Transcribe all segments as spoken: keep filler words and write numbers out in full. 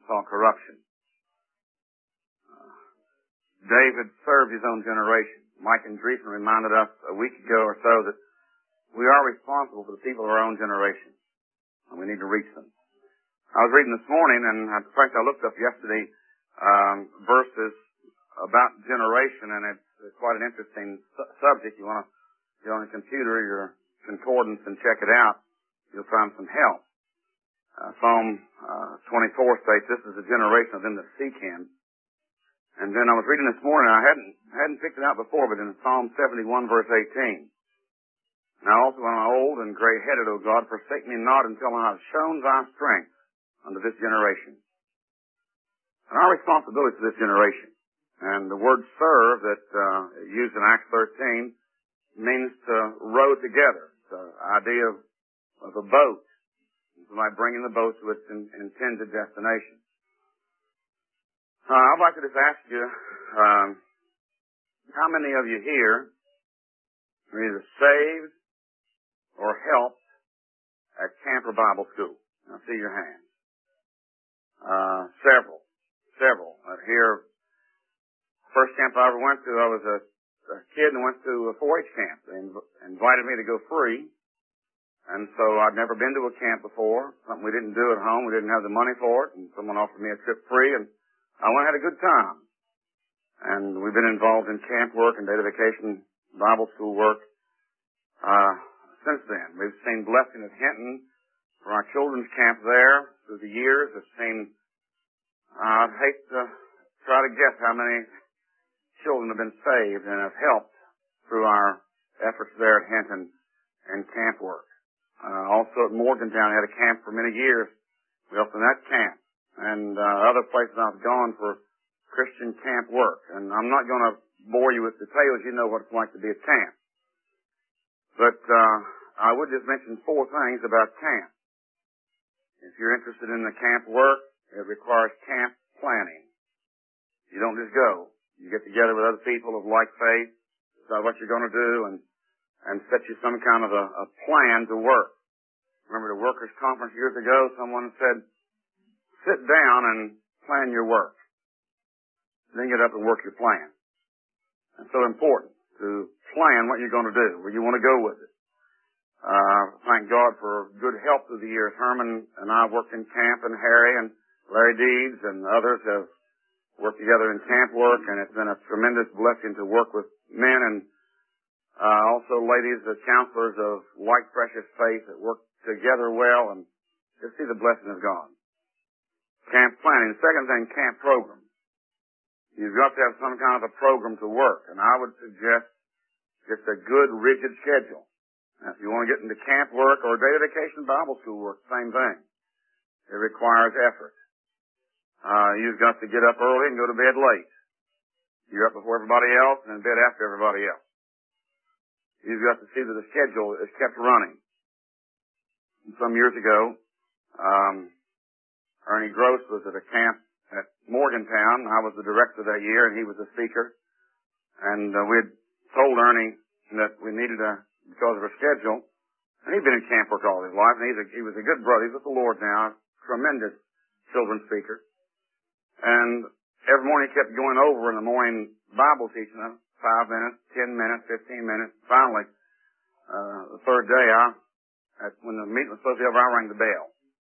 saw corruption. Uh, David served his own generation. Mike and Dreesen reminded us a week ago or so that we are responsible for the people of our own generation, and we need to reach them. I was reading this morning, and in fact I looked up yesterday um, verses about generation, and it's, it's quite an interesting su- subject. You want to get on your computer, your concordance, and check it out. You'll find some help. Uh, Psalm uh, twenty-four states, "This is the generation of them that seek Him." And then I was reading this morning, I hadn't hadn't picked it out before, but in Psalm seventy-one, verse eighteen, "Now also when I'm old and gray-headed, O God, forsake me not until I have shown Thy strength unto this generation." And our responsibility to this generation. And the word "serve" that uh, used in Acts thirteen means to row together. It's the idea of, of a boat. It's like bringing the boat to its in, intended destination. Uh, I'd like to just ask you, um, how many of you here are either saved or helped at camp or Bible school? I see your hands. Uh, several. Several. Uh, here, first camp I ever went to, I was a, a kid and went to a four H camp. They inv- invited me to go free. And so I'd never been to a camp before, something we didn't do at home. We didn't have the money for it, and someone offered me a trip free, and I went and had a good time. And we've been involved in camp work and day vacation Bible school work uh since then. We've seen blessing at Hinton for our children's camp there through the years. I've seen, uh, I'd hate to try to guess how many children have been saved and have helped through our efforts there at Hinton and camp work. Uh, also at Morgantown, I had a camp for many years. We helped in that camp. And uh, other places I've gone for Christian camp work. And I'm not going to bore you with details. You know what it's like to be at camp. But uh, I would just mention four things about camp. If you're interested in the camp work, it requires camp planning. You don't just go. You get together with other people of like faith, decide what you're going to do, and and set you some kind of a, a plan to work. Remember the workers' conference years ago, someone said, sit down and plan your work. Then get up and work your plan. It's so important to plan what you're going to do, where you want to go with it. Uh, thank God for good help through the years. Herman and I worked in camp, and Harry and Larry Deeds and others have worked together in camp work, and it's been a tremendous blessing to work with men and uh, also ladies, the counselors of like precious faith that work together well, and just see the blessing of God. Camp planning. Second thing, camp program. You've got to have some kind of a program to work, and I would suggest just a good, rigid schedule. Now, if you want to get into camp work or day vacation Bible school work, same thing. It requires effort. Uh, you've got to get up early and go to bed late. You're up before everybody else and in bed after everybody else. You've got to see that the schedule is kept running. Some years ago, um, Ernie Gross was at a camp at Morgantown. I was the director that year, and he was the speaker. And uh, we had told Ernie that we needed a, because of a schedule, and he'd been in camp work all his life, and he's a, he was a good brother. He's with the Lord now, tremendous children's speaker. And every morning he kept going over in the morning Bible teaching, uh, five minutes, ten minutes, fifteen minutes. Finally, uh, the third day, I, at, when the meeting was supposed to be over, I rang the bell.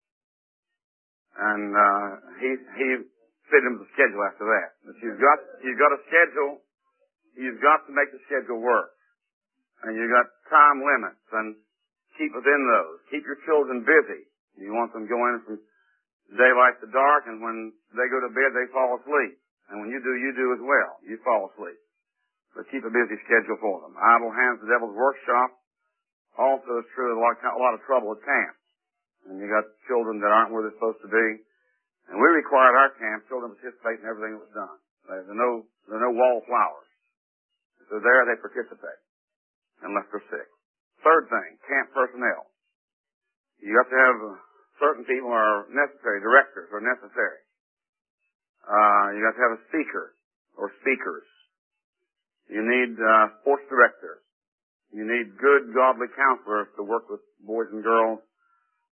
And, uh, he, he fit into the schedule after that. But you've got, you've got a schedule, you've got to make the schedule work. And you've got time limits, and keep within those. Keep your children busy. You want them going from daylight to dark, and when they go to bed, they fall asleep. And when you do, you do as well. You fall asleep. But keep a busy schedule for them. Idle hands, the devil's workshop. Also, it's true, a lot, a lot of trouble at camp. And you got children that aren't where they're supposed to be. And we required our camp children to participate in everything that was done. There are no, there are no wallflowers. If they're there, they participate. Unless they're sick. Third thing, camp personnel. You have to have uh, certain people are necessary, directors are necessary. Uh, you have to have a speaker or speakers. You need uh, sports directors. You need good, godly counselors to work with boys and girls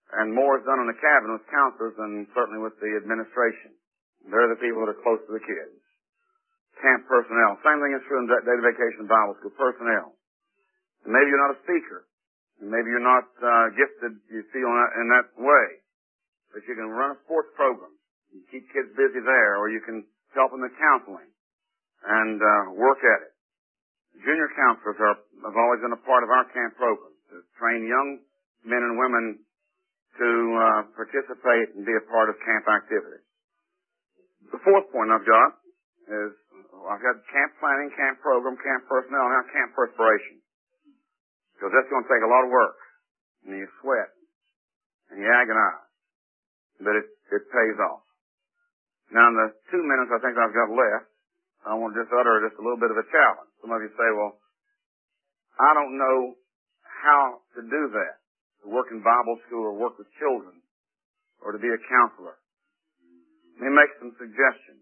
And more is done in the cabin with counselors than certainly with the administration. They're the people that are close to the kids. Camp personnel. Same thing is true in Daily Vacation Bible School. Personnel. And maybe you're not a speaker. And maybe you're not uh, gifted, you feel, in that, in that way. But you can run a sports program. You keep kids busy there, or you can help in the counseling and uh, work at it. Junior counselors are, have always been a part of our camp program to train young men and women to uh, participate and be a part of camp activities. The fourth point I've got is I've got camp planning, camp program, camp personnel, and now camp perspiration. Because that's going to take a lot of work. And you sweat. And you agonize. But it, it pays off. Now in the two minutes I think I've got left, I want to just utter just a little bit of a challenge. Some of you say, well, I don't know how to do that. To work in Bible school or work with children or to be a counselor. Let me make some suggestions.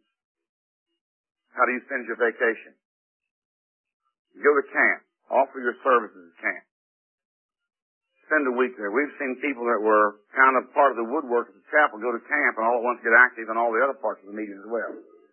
How do you spend your vacation? You go to camp. Offer your services at camp. Spend a week there. We've seen people that were kind of part of the woodwork at the chapel go to camp and all at once get active in all the other parts of the meeting as well.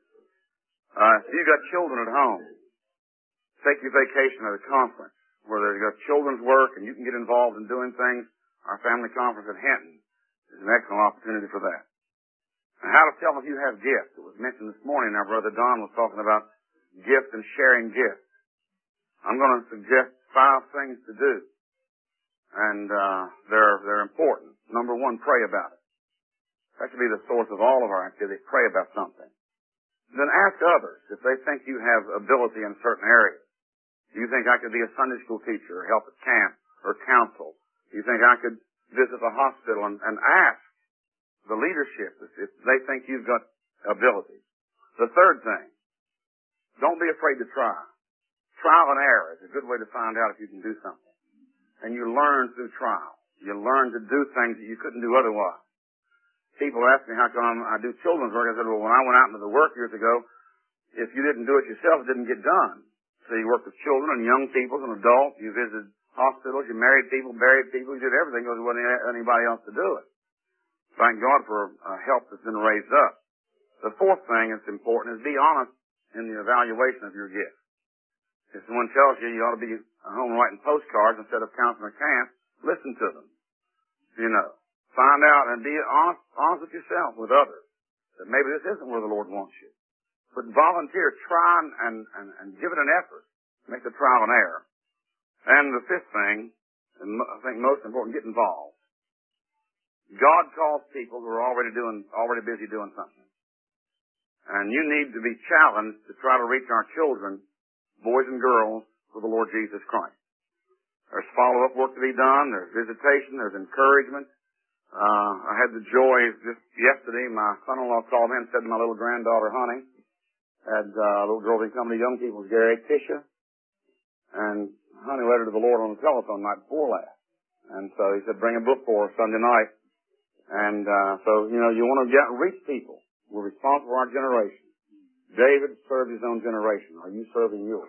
Uh, if you've got children at home, take your vacation at a conference where they've got children's work and you can get involved in doing things. Our family conference at Hinton is an excellent opportunity for that. And how to tell if you have gifts. It was mentioned this morning. Our brother Don was talking about gifts and sharing gifts. I'm going to suggest five things to do. And uh, they're, they're important. Number one, pray about it. That should be the source of all of our activity. Pray about something. Then ask others if they think you have ability in certain areas. Do you think I could be a Sunday school teacher or help at camp or counsel? Do you think I could visit the hospital and, and ask the leadership if they think you've got ability? The third thing, don't be afraid to try. Trial and error is a good way to find out if you can do something. And you learn through trial. You learn to do things that you couldn't do otherwise. People ask me how come I do children's work. I said, well, when I went out into the work years ago, if you didn't do it yourself, it didn't get done. So you worked with children and young people and adults. You visited hospitals. You married people, buried people. You did everything because there wasn't anybody else to do it. Thank God for uh, help that's been raised up. The fourth thing that's important is be honest in the evaluation of your gift. If someone tells you you ought to be at home writing postcards instead of counseling a camp, listen to them. You know, find out and be honest, honest with yourself, with others, that maybe this isn't where the Lord wants you. But volunteer, try and, and, and give it an effort. Make the trial and error. And the fifth thing, and I think most important, get involved. God calls people who are already doing, already busy doing something. And you need to be challenged to try to reach our children, boys and girls, for the Lord Jesus Christ. There's follow-up work to be done. There's visitation. There's encouragement. Uh, I had the joy just yesterday. My son-in-law called me and said to my little granddaughter, Honey, had uh, a little girl in company, young people's Gary, Tisha, and Honey led her to the Lord on the telephone night before last. And so he said, bring a book for her Sunday night. And uh, so, you know, you want to get reach people. We're responsible for our generation. David served his own generation. Are you serving yours?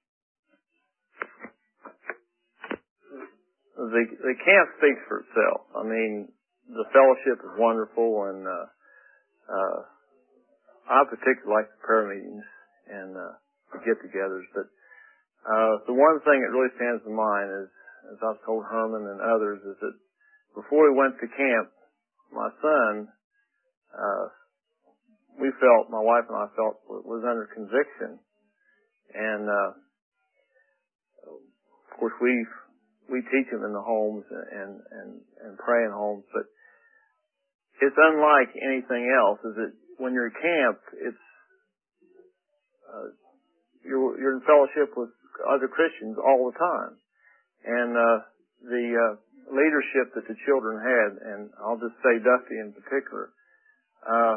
The, the camp speaks for itself. I mean, the fellowship is wonderful, and uh, uh, I particularly like the prayer meetings and uh, the get-togethers. But uh, the one thing that really stands in mind is, as I've told Herman and others, is that before we went to camp, my son, uh, we felt, my wife and I felt, was under conviction. And, uh, of course, we we teach them in the homes and, and, and pray in homes, but it's unlike anything else, is that when you're at camp, it's, uh, you're, you're in fellowship with other Christians all the time. And, uh, the, uh, leadership that the children had, and I'll just say Dusty in particular, uh,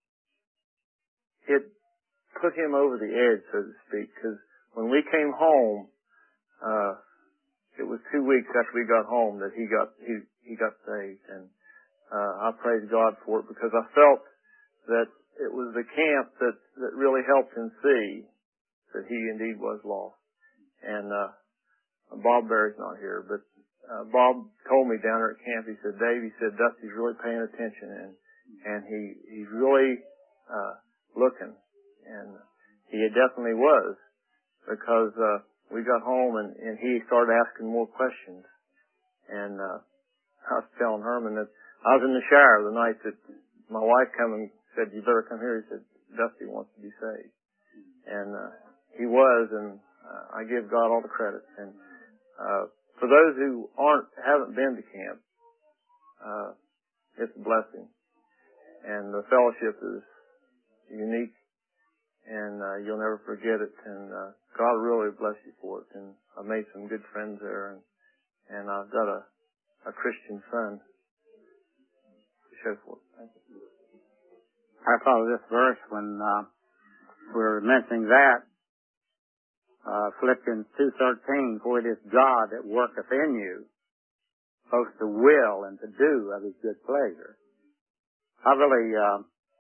it put him over the edge, so to speak, because when we came home, uh, it was two weeks after we got home that he got, he, he got saved, and, uh, I praise God for it because I felt that it was the camp that, that really helped him see that he indeed was lost. And, uh, Bob Berry's not here, but, uh, Bob told me down there at camp, he said, Dave, he said, Dusty's really paying attention, and, and he, he's really, uh, looking. And he definitely was, because, uh, we got home and, and he started asking more questions. And, uh, I was telling Herman that I was in the shower the night that my wife came and said, you better come here. He said, Dusty wants to be saved. And, uh, he was, and uh, I give God all the credit. And, uh, for those who aren't, haven't been to camp, uh, it's a blessing. And the fellowship is unique, and, uh, you'll never forget it. And, uh, God really bless you for it. And I've made some good friends there, and, and I've got a, a Christian son to show for it. Thank you. I follow this verse when, uh, we're mentioning that, uh, Philippians two thirteen, for it is God that worketh in you, both to will and to do of his good pleasure. I really, uh,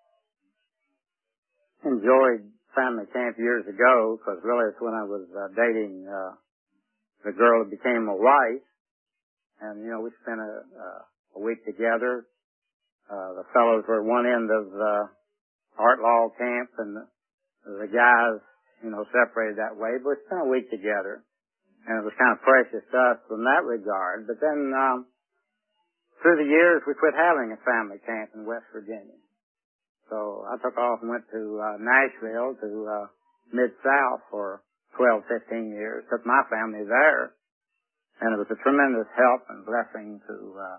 enjoyed family camp years ago, because really it's when I was uh, dating, uh, the girl that became my wife, and, you know, we spent a, uh, a week together. Uh, the fellows were at one end of, uh, Art Law camp, and the, the guys, you know, separated that way, but we spent a week together, and it was kind of precious to us from that regard. But then, um, through the years, we quit having a family camp in West Virginia. So I took off and went to, uh, Nashville, to, uh, Mid-South for twelve, fifteen years, took my family there, and it was a tremendous help and blessing to, uh,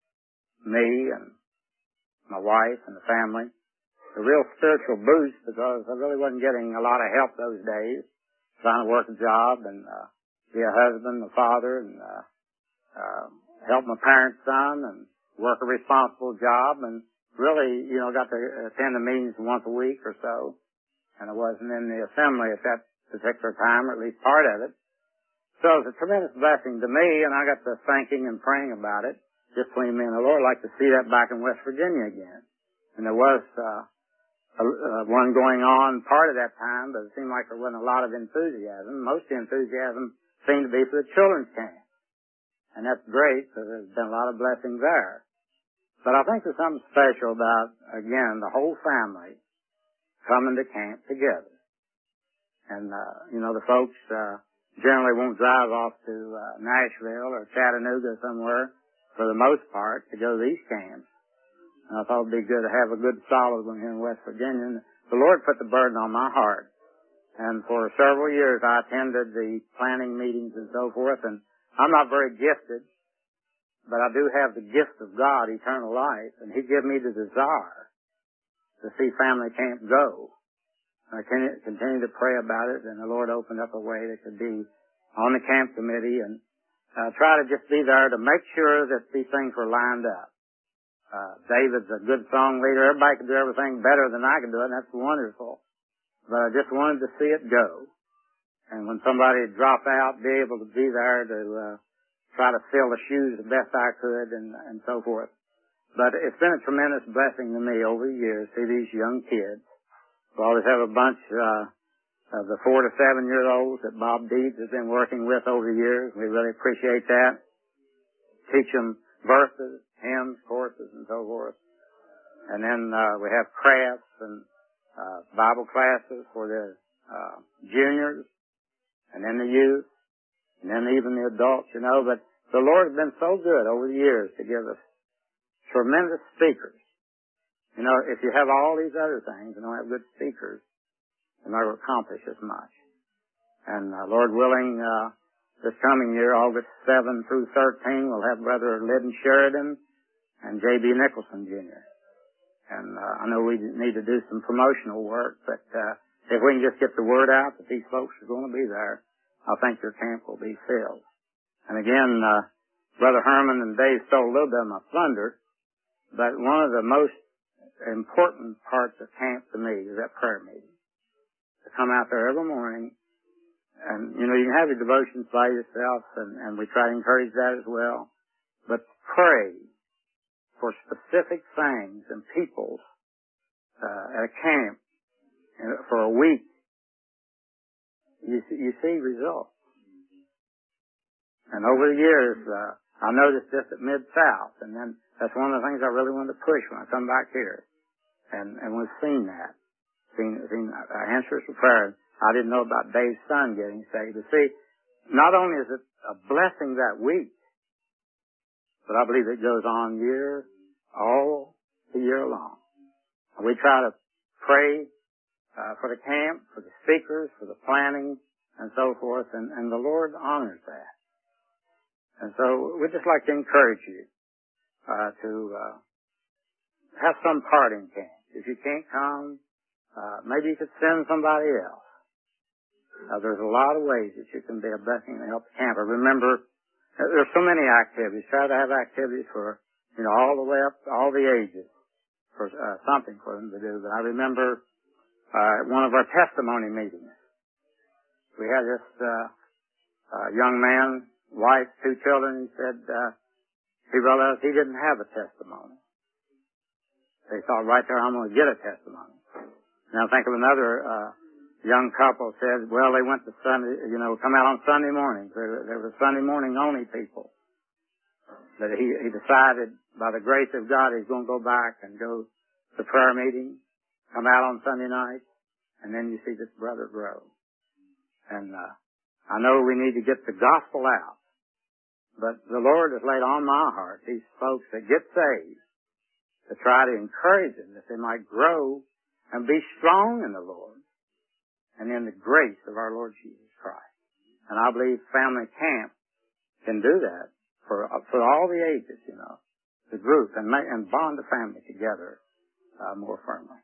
me and my wife and the family. A real spiritual boost, because I really wasn't getting a lot of help those days, trying to work a job and uh, be a husband, a father, and uh, uh, help my parents' son and work a responsible job, and really, you know, got to attend the meetings once a week or so, and I wasn't in the assembly at that particular time, or at least part of it. So it was a tremendous blessing to me, and I got to thinking and praying about it, just between me and the Lord. I'd like to see that back in West Virginia again. And there was uh, a, uh, one going on part of that time, but it seemed like there wasn't a lot of enthusiasm. Most of the enthusiasm seemed to be for the children's camp. And that's great, because there's been a lot of blessings there. But I think there's something special about, again, the whole family coming to camp together. And, uh, you know, the folks uh, generally won't drive off to uh, Nashville or Chattanooga somewhere, for the most part, to go to these camps. And I thought it'd be good to have a good solid one here in West Virginia. And the Lord put the burden on my heart. And for several years I attended the planning meetings and so forth, and I'm not very gifted, but I do have the gift of God, eternal life, and He gave me the desire to see family camp go. I continued to pray about it, and the Lord opened up a way that could be on the camp committee, and uh, try to just be there to make sure that these things were lined up. Uh, David's a good song leader. Everybody can do everything better than I can do it, and that's wonderful. But I just wanted to see it go. And when somebody would drop out, be able to be there to uh, try to fill the shoes the best I could, and, and so forth. But it's been a tremendous blessing to me over the years to see these young kids. We always have a bunch uh, of the four to seven year olds that Bob Deeds has been working with over the years. We really appreciate that. Teach them verses, hymns, courses, and so forth. And then uh, we have crafts and uh, Bible classes for the uh, juniors, and then the youth, and then even the adults, you know. But the Lord has been so good over the years to give us tremendous speakers. You know, if you have all these other things and don't have good speakers, you'll never accomplish as much. And uh, Lord willing, uh, this coming year, August seventh through thirteen, we'll have Brother Lyddon Sheridan and J B Nicholson Junior And uh, I know we need to do some promotional work, but uh, if we can just get the word out that these folks are going to be there, I think your camp will be filled. And again, uh, Brother Herman and Dave stole a little bit of my thunder, but one of the most important parts of camp to me is that prayer meeting. To come out there every morning, and, you know, you can have your devotions by yourself, and, and we try to encourage that as well, but pray for specific things and peoples uh, at a camp for a week. You see, you see results. And over the years, uh, I noticed this at Mid-South, and then that's one of the things I really wanted to push when I come back here. And, and we've seen that. Seen, seen uh, answers to prayer. I didn't know about Dave's son getting saved. But see, not only is it a blessing that week, but I believe it goes on year, all the year long. And we try to pray uh, for the camp, for the speakers, for the planning, and so forth, and, and the Lord honors that. And so we'd just like to encourage you uh, to uh, have some part in camp. If you can't come, uh, maybe you could send somebody else. Uh, there's a lot of ways that you can be a blessing and help the camper. Remember, there's so many activities. Try to have activities for, you know, all the way up, all the ages, for uh, something for them to do. But I remember uh, one of our testimony meetings. We had this uh, uh, young man, wife, two children. He said uh, he realized he didn't have a testimony. They thought right there, I'm going to get a testimony. Now think of another uh, young couple said, well, they went to Sunday, you know, come out on Sunday mornings. They were, they were Sunday morning only people. But he, he decided by the grace of God he's going to go back and go to prayer meeting, come out on Sunday night, and then you see this brother grow. And uh, I know we need to get the gospel out. But the Lord has laid on my heart these folks that get saved to try to encourage them that they might grow and be strong in the Lord and in the grace of our Lord Jesus Christ. And I believe family camp can do that for for all the ages, you know, the group, and make, and bond the family together uh, more firmly.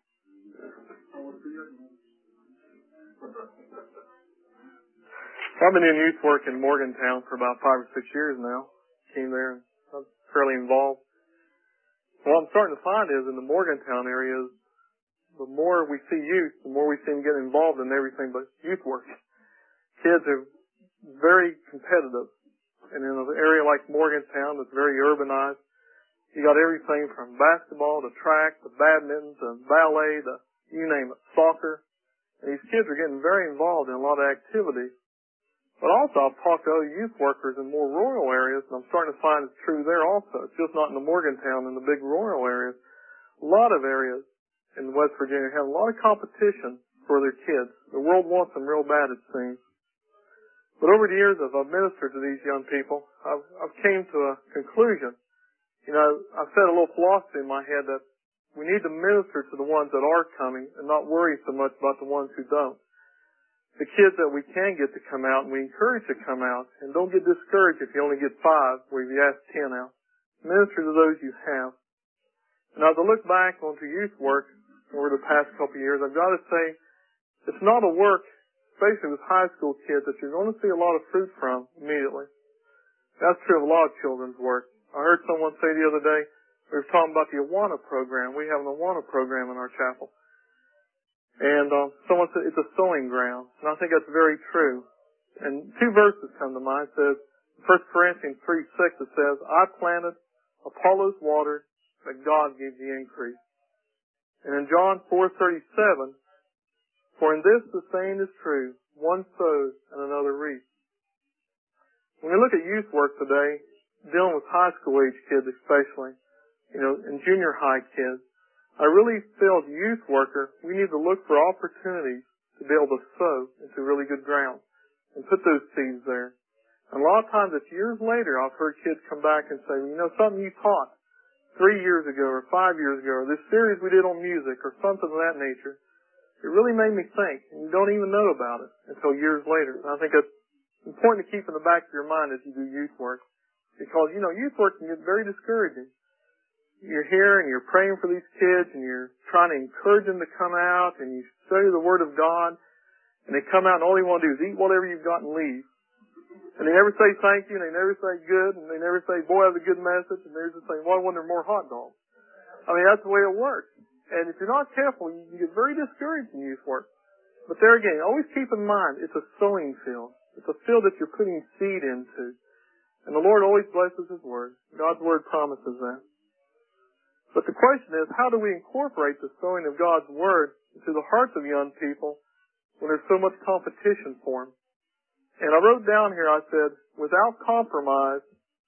I've been in youth work in Morgantown for about five or six years now. Came there and I'm fairly involved. What I'm starting to find is in the Morgantown areas, the more we see youth, the more we see them get involved in everything but youth work. Kids are very competitive. And in an area like Morgantown that's very urbanized, you got everything from basketball to track to badminton to ballet to you name it, soccer. And these kids are getting very involved in a lot of activities. But also I've talked to other youth workers in more rural areas, and I'm starting to find it's true there also. It's just not in the Morgantown and the big rural areas. A lot of areas in West Virginia have a lot of competition for their kids. The world wants them real bad, it seems. But over the years, as I've ministered to these young people, I've, I've came to a conclusion. You know, I've set a little philosophy in my head that we need to minister to the ones that are coming and not worry so much about the ones who don't. The kids that we can get to come out, and we encourage to come out, and don't get discouraged if you only get five, where you ask ten out. Minister to those you have. And as I look back onto youth work over the past couple of years, I've got to say, it's not a work, especially with high school kids, that you're going to see a lot of fruit from immediately. That's true of a lot of children's work. I heard someone say the other day, we were talking about the Awana program. We have an Awana program in our chapel. And uh, someone said it's a sowing ground. And I think that's very true. And two verses come to mind. It says, First Corinthians three six, it says, I planted, Apollos watered, but God gave the increase. And in John four thirty-seven, for in this the saying is true, one sows and another reaps. When we look at youth work today, dealing with high school age kids especially, you know, and junior high kids, I really feel as a youth worker, we need to look for opportunities to be able to sow into really good ground and put those seeds there. And a lot of times it's years later I've heard kids come back and say, you know, something you taught three years ago or five years ago, or this series we did on music or something of that nature, it really made me think, and you don't even know about it until years later. And I think that's important to keep in the back of your mind as you do youth work, because, you know, youth work can get very discouraging. You're here and you're praying for these kids and you're trying to encourage them to come out and you study the Word of God, and they come out and all they want to do is eat whatever you've got and leave. And they never say thank you and they never say good and they never say, boy, that was a good message, and they're just saying, well, I wonder more hot dogs. I mean, that's the way it works. And if you're not careful, you can get very discouraged in youth work. But there again, always keep in mind, it's a sowing field. It's a field that you're putting seed into. And the Lord always blesses His Word. God's Word promises that. But the question is, how do we incorporate the sowing of God's Word into the hearts of young people when there's so much competition for them? And I wrote down here, I said, without compromise,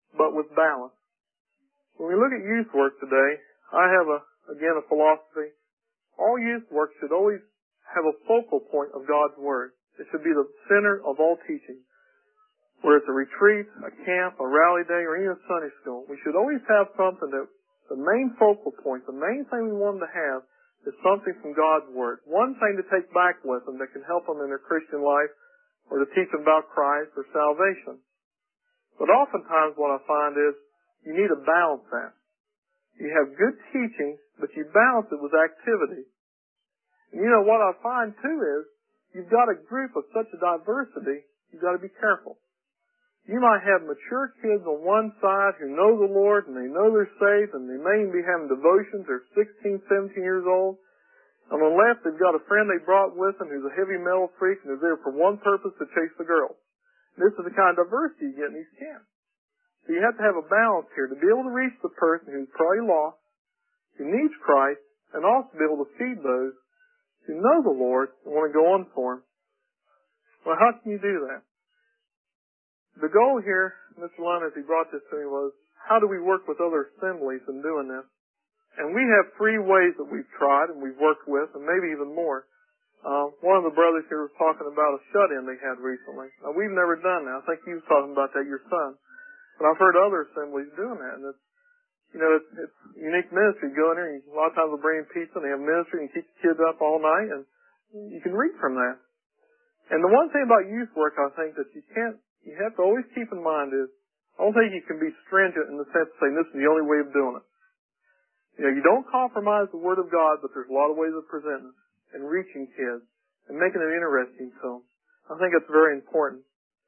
but with balance. When we look at youth work today, I have a, again, a philosophy. All youth work should always have a focal point of God's Word. It should be the center of all teaching. Whether it's a retreat, a camp, a rally day, or even a Sunday school, we should always have something that the main focal point, the main thing we want them to have is something from God's Word. One thing to take back with them that can help them in their Christian life or to teach them about Christ or salvation. But oftentimes what I find is you need to balance that. You have good teaching, but you balance it with activity. And you know what I find too is you've got a group of such a diversity, you've got to be careful. You might have mature kids on one side who know the Lord and they know they're saved and they may even be having devotions. They're sixteen, seventeen years old. On the left, they've got a friend they brought with them who's a heavy metal freak and is there for one purpose, to chase the girls. This is the kind of diversity you get in these camps. So you have to have a balance here to be able to reach the person who's probably lost, who needs Christ, and also be able to feed those who know the Lord and want to go on for Him. Well, how can you do that? The goal here, Mister Lund, as he brought this to me, was how do we work with other assemblies in doing this? And we have three ways that we've tried and we've worked with, and maybe even more. Uh, one of the brothers here was talking about a shut-in they had recently. Now, we've never done that. I think he was talking about that, your son. But I've heard other assemblies doing that. And it's, you know, it's, it's unique ministry. You go in there, and a lot of times they'll bring in pizza, and they have ministry, and keep the kids up all night, and you can read from that. And the one thing about youth work, I think, that you can't, you have to always keep in mind is, I don't think you can be stringent in the sense of saying this is the only way of doing it. You know, you don't compromise the Word of God, but there's a lot of ways of presenting it and reaching kids and making it interesting to them. I think it's very important.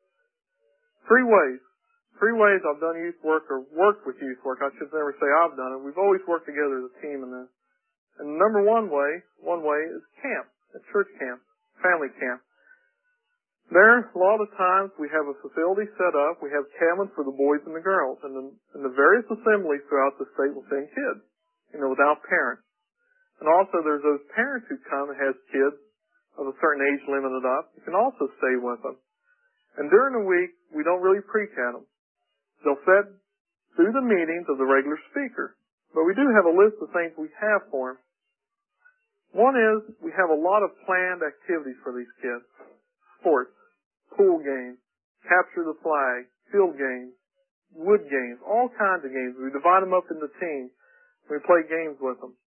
Three ways. Three ways I've done youth work or worked with youth work. I should never say I've done it. We've always worked together as a team in this. And the number one way, one way is camp, a church camp, family camp. There, a lot of times we have a facility set up. We have cabins for the boys and the girls. And the, and the various assemblies throughout the state will send kids, you know, without parents. And also there's those parents who come and has kids of a certain age limited up. You can also stay with them. And during the week, we don't really preach at them. They'll sit through the meetings of the regular speaker. But we do have a list of things we have for them. One is we have a lot of planned activities for these kids. Sports, pool games, capture the flag, field games, wood games, all kinds of games. We divide them up into teams. We play games with them.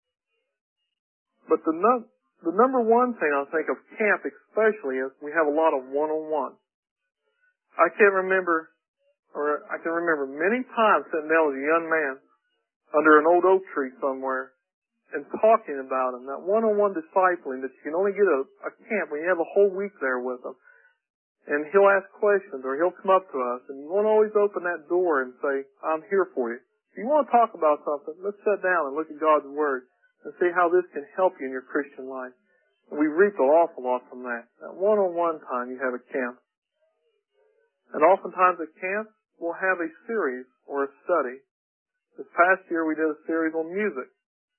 But the, no, the number one thing I think of camp especially is we have a lot of one-on-one. I can't remember, or I can remember many times sitting down with a young man under an old oak tree somewhere and talking about him. That one-on-one discipling that you can only get a, a camp when you have a whole week there with him. And he'll ask questions or he'll come up to us and you won't always open that door and say, I'm here for you. If you want to talk about something, let's sit down and look at God's Word and see how this can help you in your Christian life. And we reap an awful lot from that. That one-on-one time you have a camp. And oftentimes at camp, we'll have a series or a study. This past year we did a series on music.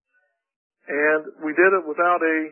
And we did it without a,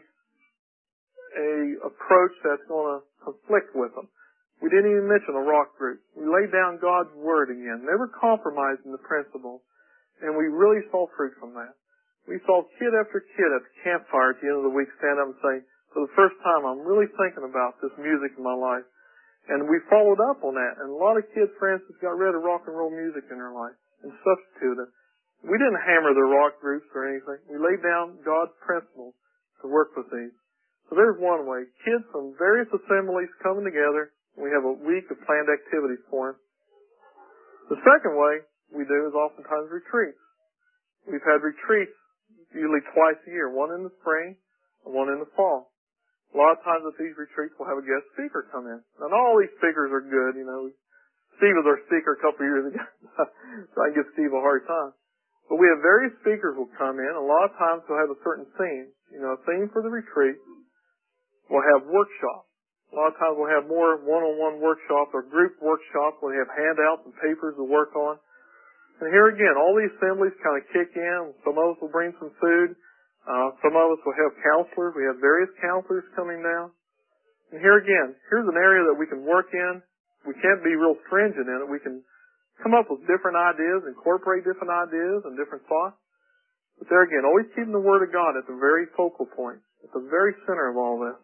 a approach that's going to conflict with them. We didn't even mention a rock group. We laid down God's Word again, never compromising the principles. And we really saw fruit from that. We saw kid after kid at the campfire at the end of the week stand up and say, for the first time, I'm really thinking about this music in my life. And we followed up on that. And a lot of kids, for instance, got rid of rock and roll music in their life and substituted it. We didn't hammer the rock groups or anything. We laid down God's principles to work with these. So there's one way. Kids from various assemblies coming together. We have a week of planned activities for them. The second way we do is oftentimes retreats. We've had retreats usually twice a year, one in the spring and one in the fall. A lot of times at these retreats we'll have a guest speaker come in. Now, not all these speakers are good, you know. Steve was our speaker a couple of years ago, so I give Steve a hard time. But we have various speakers will come in. A lot of times we'll have a certain theme, you know, a theme for the retreat. We'll have workshops. A lot of times we'll have more one-on-one workshops or group workshops where they have handouts and papers to work on. And here again, all these assemblies kind of kick in. Some of us will bring some food. Uh, some of us will have counselors. We have various counselors coming down. And here again, here's an area that we can work in. We can't be real stringent in it. We can come up with different ideas, incorporate different ideas and different thoughts. But there again, always keeping the Word of God at the very focal point, at the very center of all this.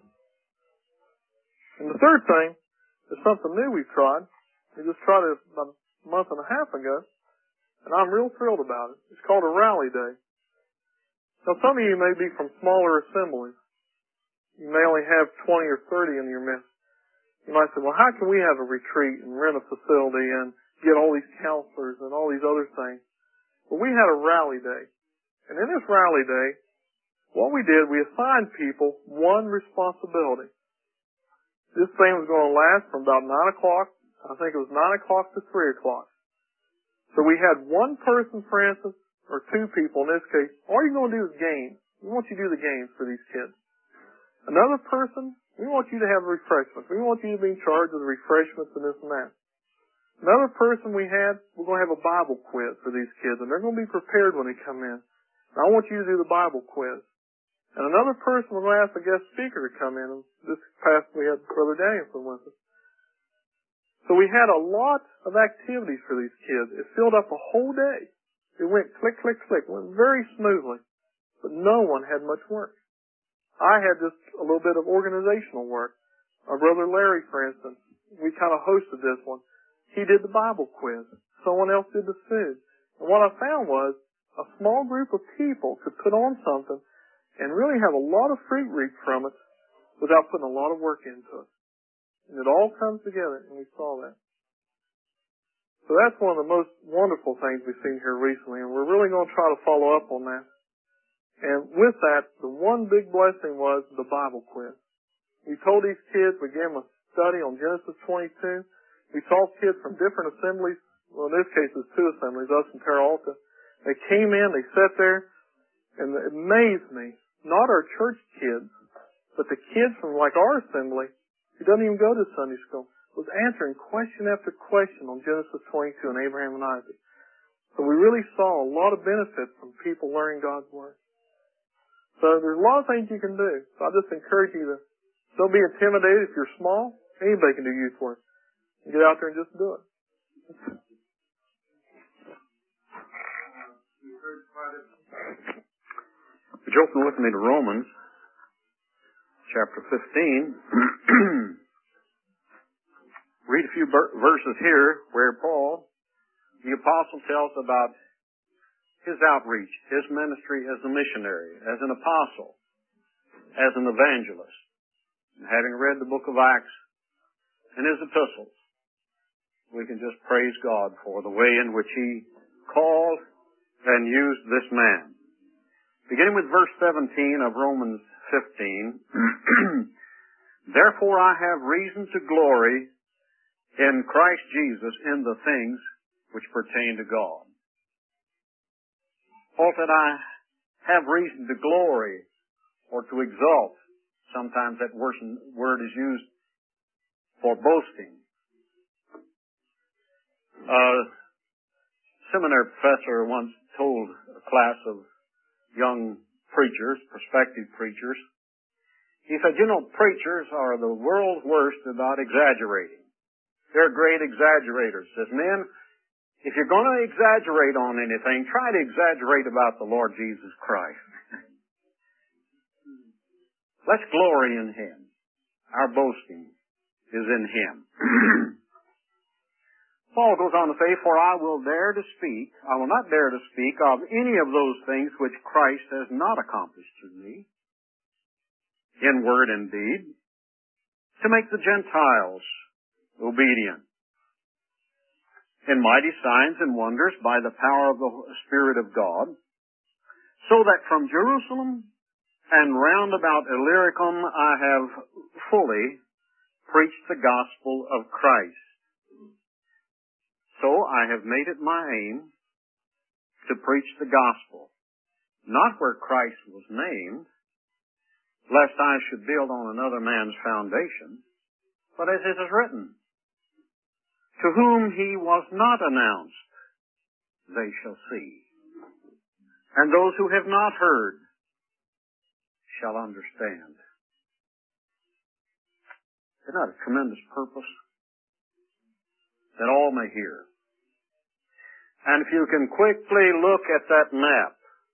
And the third thing is something new we've tried. We just tried it about a month and a half ago, and I'm real thrilled about it. It's called a rally day. Now, some of you may be from smaller assemblies. You may only have twenty or thirty in your midst. You might say, well, how can we have a retreat and rent a facility and get all these counselors and all these other things? Well, we had a rally day. And in this rally day, what we did, we assigned people one responsibility. This thing was going to last from about nine o'clock. I think it was nine o'clock to three o'clock. So we had one person, for instance, or two people in this case. All you're going to do is games. We want you to do the games for these kids. Another person, we want you to have refreshments. We want you to be in charge of the refreshments and this and that. Another person we had, we're going to have a Bible quiz for these kids, and they're going to be prepared when they come in. And I want you to do the Bible quiz. And another person, we're going to ask a guest speaker to come in. And this past, we had Brother Danielson with us. So we had a lot of activities for these kids. It filled up a whole day. It went click, click, click. It went very smoothly. But no one had much work. I had just a little bit of organizational work. Our brother Larry, for instance, we kind of hosted this one. He did the Bible quiz. Someone else did the food. And what I found was a small group of people could put on something and really have a lot of fruit reaped from it without putting a lot of work into it. And it all comes together, and we saw that. So that's one of the most wonderful things we've seen here recently, and we're really going to try to follow up on that. And with that, the one big blessing was the Bible quiz. We told these kids, we gave them a study on Genesis twenty-two. We saw kids from different assemblies. Well, in this case, it's two assemblies, us and Terra Alta. They came in, they sat there, and it amazed me. Not our church kids, but the kids from like our assembly, who doesn't even go to Sunday school, was answering question after question on Genesis twenty-two and Abraham and Isaac. So we really saw a lot of benefit from people learning God's Word. So there's a lot of things you can do. So I just encourage you to don't be intimidated if you're small. Anybody can do youth work. Get out there and just do it. Would you open with me to Romans chapter fifteen? Read a few verses here where Paul, the apostle, tells about his outreach, his ministry as a missionary, as an apostle, as an evangelist. And having read the book of Acts and his epistles, we can just praise God for the way in which he called and used this man. Beginning with verse seventeen of Romans fifteen, therefore I have reason to glory in Christ Jesus in the things which pertain to God. Paul said, I have reason to glory or to exalt. Sometimes that word is used for boasting. A seminary professor once told a class of young preachers, prospective preachers, he said, you know, preachers are the world's worst about exaggerating. They're great exaggerators. Says, men, if you're going to exaggerate on anything, try to exaggerate about the Lord Jesus Christ. Let's glory in Him. Our boasting is in Him. Paul goes on to say, for I will dare to speak, I will not dare to speak of any of those things which Christ has not accomplished through me, in word and deed, to make the Gentiles obedient, in mighty signs and wonders by the power of the Spirit of God, so that from Jerusalem and round about Illyricum I have fully preached the gospel of Christ. So I have made it my aim to preach the gospel, not where Christ was named, lest I should build on another man's foundation, but as it is written, to whom he was not announced, they shall see. And those who have not heard shall understand. Isn't that a tremendous purpose? That all may hear. And if you can quickly look at that map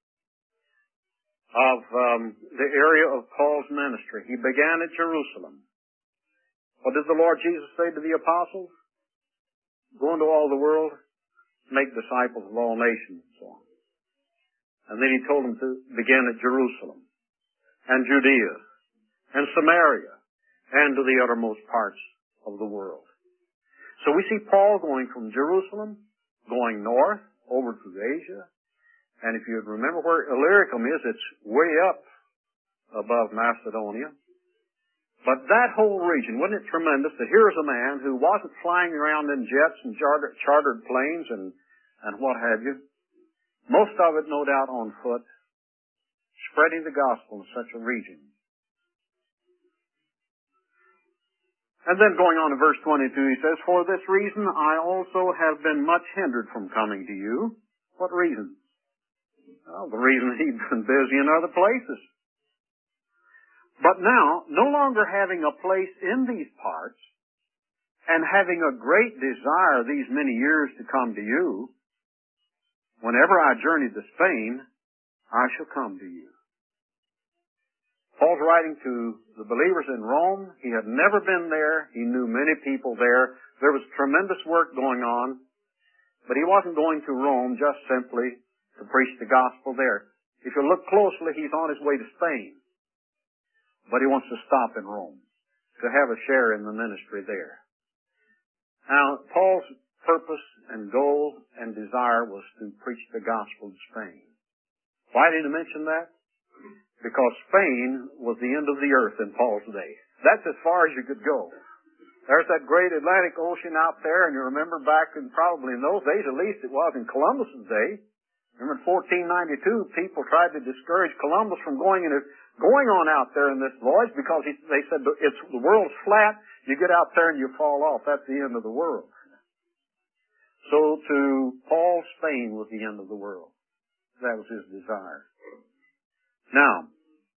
of um, the area of Paul's ministry, he began at Jerusalem. What did the Lord Jesus say to the apostles? Go into all the world, make disciples of all nations, and so on. And then he told them to begin at Jerusalem, and Judea, and Samaria, and to the uttermost parts of the world. So we see Paul going from Jerusalem, going north, over to Asia. And if you remember where Illyricum is, it's way up above Macedonia. But that whole region, wasn't it tremendous that here's a man who wasn't flying around in jets and chartered, chartered planes and, and what have you. Most of it, no doubt, on foot, spreading the gospel in such a region. And then going on to verse twenty-two, he says, for this reason I also have been much hindered from coming to you. What reason? Well, the reason he'd been busy in other places. But now, no longer having a place in these parts, and having a great desire these many years to come to you, whenever I journey to Spain, I shall come to you. Paul's writing to the believers in Rome. He had never been there. He knew many people there. There was tremendous work going on. But he wasn't going to Rome just simply to preach the gospel there. If you look closely, he's on his way to Spain. But he wants to stop in Rome, to have a share in the ministry there. Now, Paul's purpose and goal and desire was to preach the gospel to Spain. Why did he mention that? Because Spain was the end of the earth in Paul's day. That's as far as you could go. There's that great Atlantic Ocean out there, and you remember back in probably in those days, at least it was in Columbus's day. Remember in fourteen ninety-two, people tried to discourage Columbus from going in, going on out there in this voyage because he, they said it's, the world's flat. You get out there and you fall off. That's the end of the world. So to Paul, Spain was the end of the world. That was his desire. Now,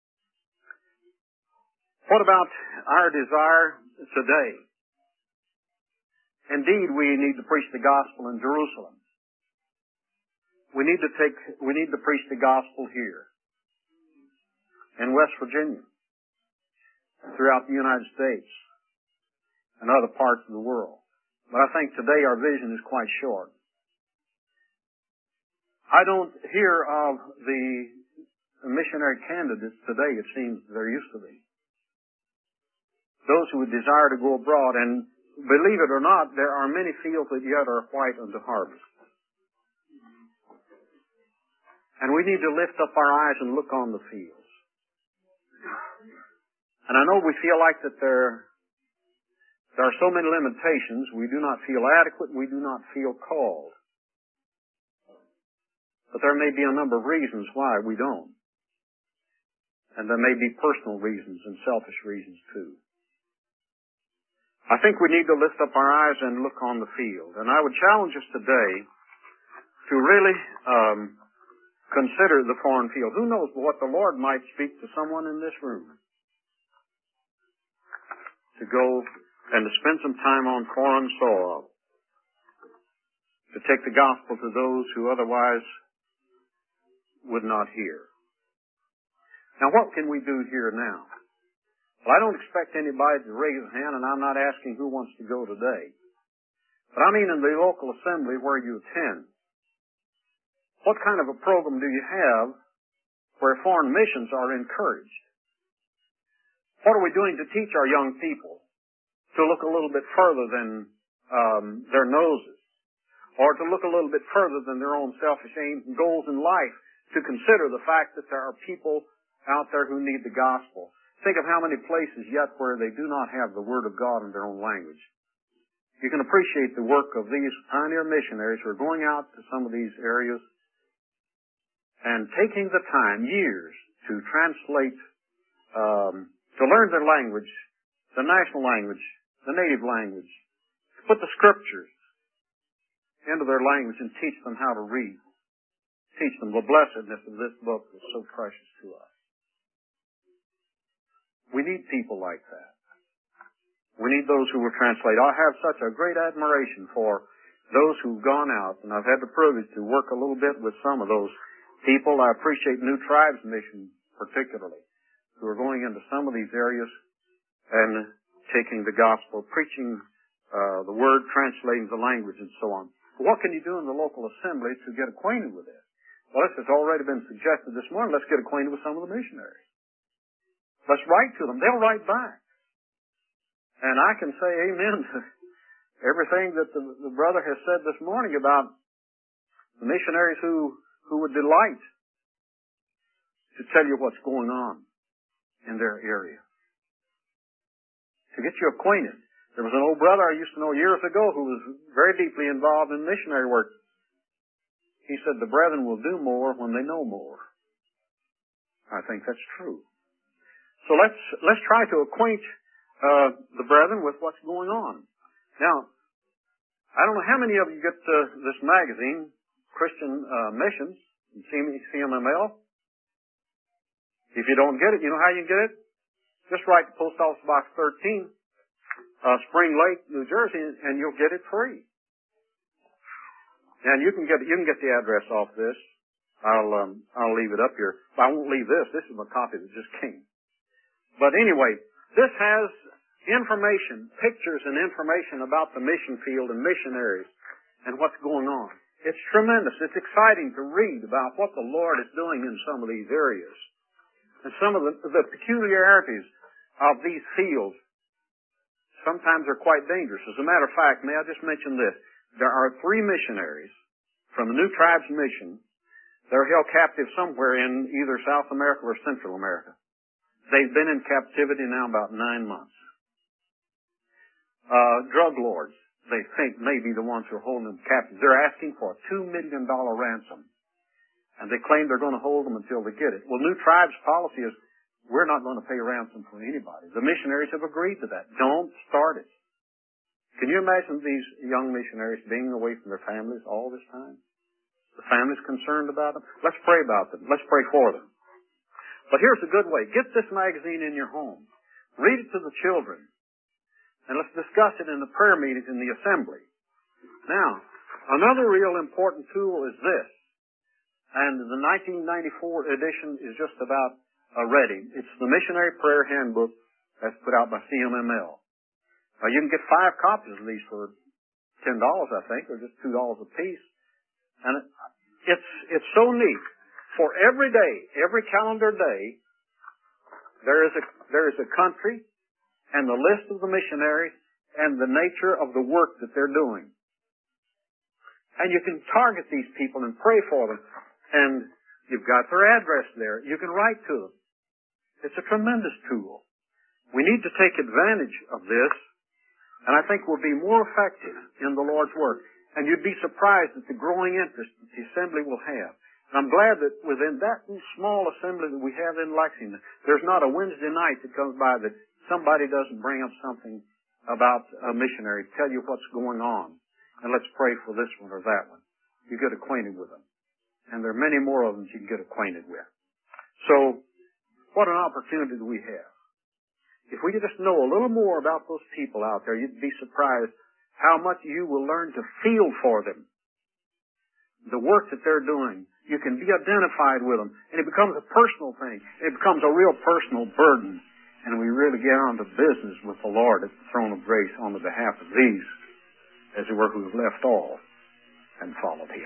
what about our desire today? Indeed, we need to preach the gospel in Jerusalem. We need to take, we need to preach the gospel here in West Virginia, throughout the United States, and other parts of the world. But I think today our vision is quite short. I don't hear of the missionary candidates today, it seems, there used to be. Those who would desire to go abroad, and believe it or not, there are many fields that yet are white unto harvest. And we need to lift up our eyes and look on the fields. And I know we feel like that there, there are so many limitations, we do not feel adequate, we do not feel called. But there may be a number of reasons why we don't. And there may be personal reasons and selfish reasons too. I think we need to lift up our eyes and look on the field. And I would challenge us today to really um, consider the foreign field. Who knows what the Lord might speak to someone in this room to go and to spend some time on foreign soil, to take the gospel to those who otherwise would not hear. Now, what can we do here now? Well, I don't expect anybody to raise a hand, and I'm not asking who wants to go today. But I mean in the local assembly where you attend. What kind of a program do you have where foreign missions are encouraged? What are we doing to teach our young people to look a little bit further than um, their noses, or to look a little bit further than their own selfish aims and goals in life, to consider the fact that there are people out there who need the gospel? Think of how many places yet where they do not have the Word of God in their own language. You can appreciate the work of these pioneer missionaries who are going out to some of these areas and taking the time, years, to translate, um, to learn their language, the national language, the native language, to put the scriptures into their language and teach them how to read. Teach them the blessedness of this book that's so precious to us. We need people like that. We need those who will translate. I have such a great admiration for those who've gone out, and I've had the privilege to work a little bit with some of those people. I appreciate New Tribes Mission particularly, who are going into some of these areas and taking the gospel, preaching uh, the word, translating the language, and so on. What can you do in the local assembly to get acquainted with this? Well, this has already been suggested this morning. Let's get acquainted with some of the missionaries. Let's write to them. They'll write back. And I can say amen to everything that the, the brother has said this morning about the missionaries who, who would delight to tell you what's going on in their area. To get you acquainted. There was an old brother I used to know years ago who was very deeply involved in missionary work. He said, the brethren will do more when they know more. I think that's true. So let's, let's try to acquaint uh, the brethren with what's going on. Now, I don't know how many of you get uh, this magazine, Christian uh, Missions, C M M L. If you don't get it, you know how you can get it? Just write to Post Office Box thirteen, uh, Spring Lake, New Jersey, and you'll get it free. And you can get you can get the address off this. I'll um, I'll leave it up here. But I won't leave this. This is a copy that just came. But anyway, this has information, pictures and information about the mission field and missionaries and what's going on. It's tremendous. It's exciting to read about what the Lord is doing in some of these areas. And some of the, the peculiarities of these fields sometimes are quite dangerous. As a matter of fact, may I just mention this? There are three missionaries from the New Tribes Mission that are held captive somewhere in either South America or Central America. They've been in captivity now about nine months. Uh, drug lords, they think, may be the ones who are holding them captive. They're asking for a two million dollars ransom. And they claim they're going to hold them until they get it. Well, New Tribes' policy is, we're not going to pay ransom for anybody. The missionaries have agreed to that. Don't start it. Can you imagine these young missionaries being away from their families all this time? The families concerned about them? Let's pray about them. Let's pray for them. But here's a good way. Get this magazine in your home. Read it to the children. And let's discuss it in the prayer meetings in the assembly. Now, another real important tool is this. And the nineteen ninety-four edition is just about uh, ready. It's the Missionary Prayer Handbook that's put out by C M M L. Now, you can get five copies of these for ten dollars, I think, or just two dollars a piece. And it, it's, it's so neat. For every day, every calendar day, there is a, there is a country and the list of the missionaries and the nature of the work that they're doing. And you can target these people and pray for them. And you've got their address there. You can write to them. It's a tremendous tool. We need to take advantage of this, and I think we'll be more effective in the Lord's work. And you'd be surprised at the growing interest that the assembly will have. And I'm glad that within that small assembly that we have in Lexington, there's not a Wednesday night that comes by that somebody doesn't bring up something about a missionary, tell you what's going on, and let's pray for this one or that one. You get acquainted with them. And there are many more of them you can get acquainted with. So, what an opportunity do we have. If we could just know a little more about those people out there, you'd be surprised how much you will learn to feel for them. The work that they're doing. You can be identified with them. And it becomes a personal thing. It becomes a real personal burden. And we really get on to business with the Lord at the throne of grace on the behalf of these, as it were, who have left all and followed Him.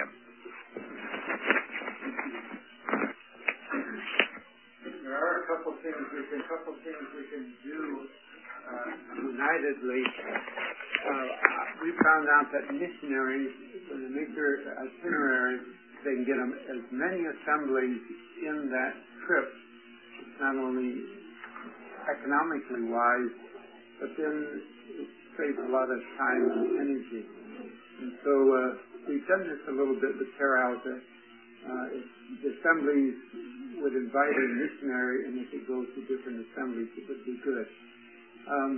There are a couple things we can, couple things we can do uh, unitedly. Uh, we found out that missionaries, when they make their itineraries, they can get them as many assemblies in that trip, not only economically wise, but then it saves a lot of time and energy. And so uh, we've done this a little bit with Terrauta. Uh, if the assemblies would invite a missionary and if it goes to different assemblies, it would be good. Um,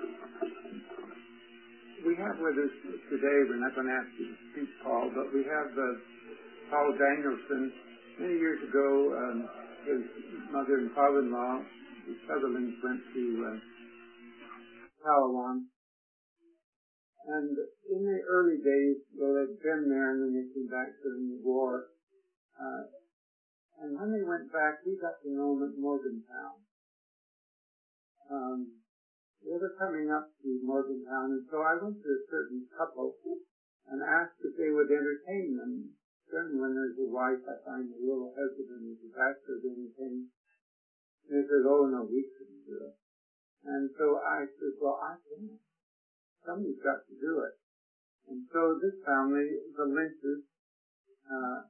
we have with us today, we're not going to ask you to speak, Paul, but we have uh, Paul Danielson. Many years ago, um, his mother and father-in-law, the Sutherlands, went to uh, Palawan. And in the early days, well, they'd been there and then they came back during the war. Uh, and when they went back, we got to know them at Morgantown. Um, they were coming up to Morgantown, and so I went to a certain couple and asked if they would entertain them. Certainly when there's a wife, I find a little hesitant as a bachelor to entertain. And they said, oh, no, we couldn't do it. And so I said, well, I can. Somebody's got to do it. And so this family, the Lynches, uh,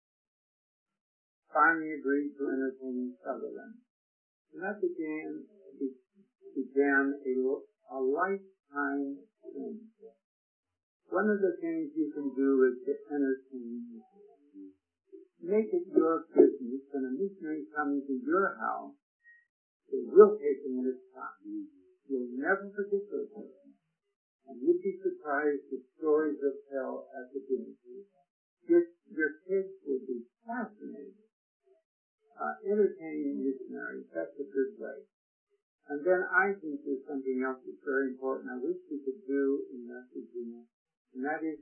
finally agreed to entertain Sutherland. And that began, began a, a lifetime friendship. One of the things you can do is to entertain. Make it your business. When a missionary comes to your house, it will take a minute's time. You'll never forget those things. And you'd be surprised at stories of hell at the dinner table. Your, your kids will be fascinated. Uh, entertaining missionaries, that's a good way. And then I think there's something else that's very important I wish we could do in West Virginia, and that is